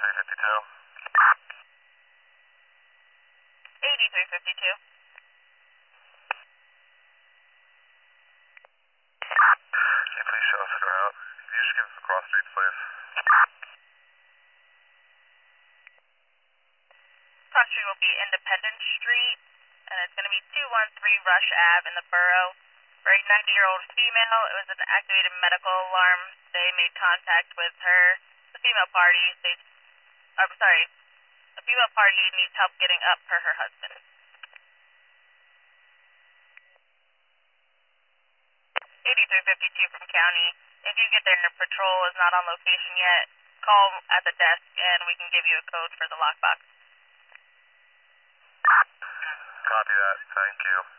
8352. Can you please show us the route? Can you just give us the cross streets, please? Cross street will be Independence Street, and it's going to be 213 Rush Ave in the borough. For a 90-year-old female, it was an activated medical alarm. They made contact with her. The female party, the female party needs help getting up for her husband. 8352 from county. If you get there and patrol is not on location yet, call at the desk and we can give you a code for the lockbox. Copy that. Thank you.